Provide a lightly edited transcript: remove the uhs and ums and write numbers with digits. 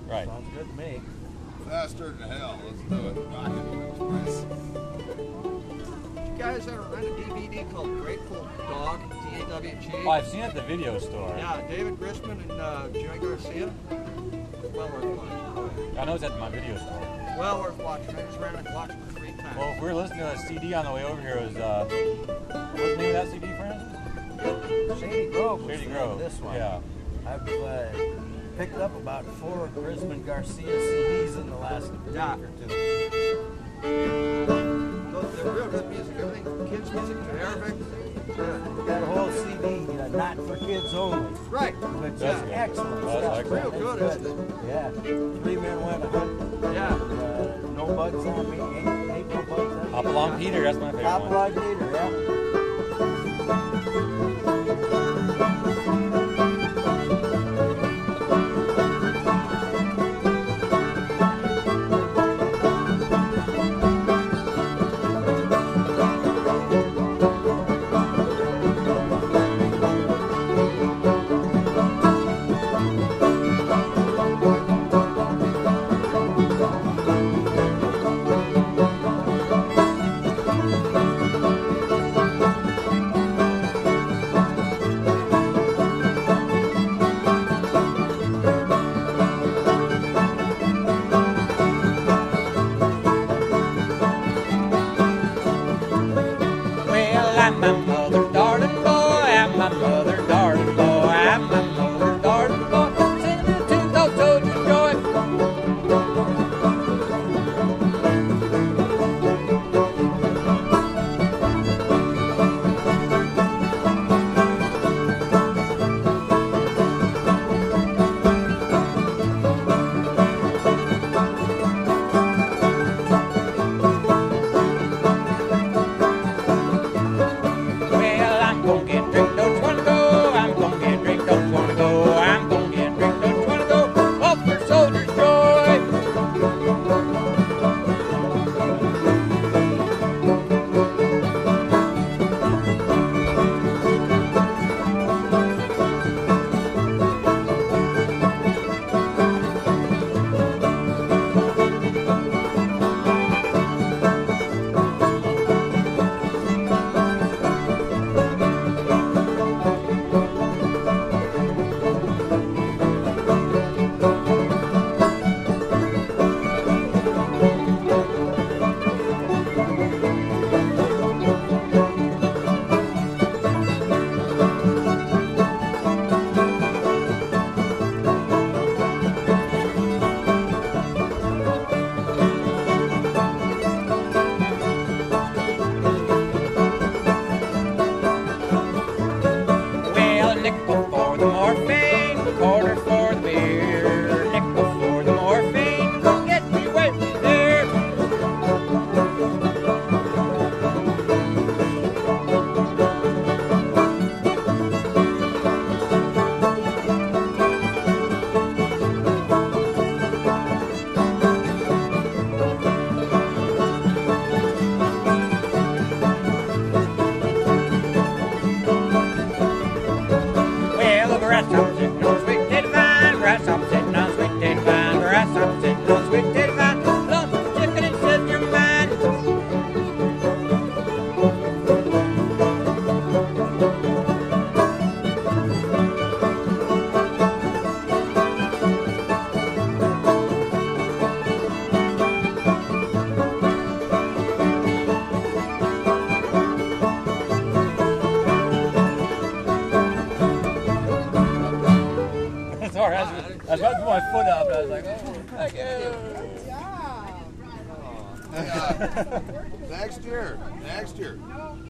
Right. Sounds good to me. Faster than hell. Let's do it. Rocket Express. You guys ever rent a DVD called Grateful Dog, D-A-W-G? Oh, I've seen it at the video store. Yeah, David Grisman and Joey Garcia. Well worth watching. I know it's at my video store. Well worth watching. I just ran and watched it 3 times. Well, if we were listening to a CD on the way over here, it was, what's the name of that CD, friends? Shady Grove was Shady the name Grove. of this one. Yeah. I've picked up about 4 Grisman Garcia CDs in the last week or 2. They're real good music. Everything from kids' music to Arabic. Got a whole CD, not for kids only. Right. Which That's is good. excellent That's stuff. excellent. Real good, isn't it? Yeah. 3 Men Went a Hunt. Yeah. No Bugs on Me. Ain't No Bugs on Me. Hop Along Peter, that's my favorite Hop one. Along Peter, yeah. I'm my mother's darling boy, I'm my mother's darling boy, I'm my mother's darling boy, singing a tune called Soldier's Joy. Well, I'm gonna get drink, don't wanna go. I'm gonna get drink, don't wanna go. I'm gonna get drink, don't wanna go. All for Soldier's Joy. Well, a nickel for the morphine, quarter for the beer. Nickel for the morphine, go get me way there. Well, the grass I'm sitting on sweet titty vine, grass I'm sitting on sweet titty vine, grass I'm sitting on sweet titty vine. Lost the chicken and says you're mine. Sorry, I was about to put my foot up, and I was like, oh, thank you. Next year.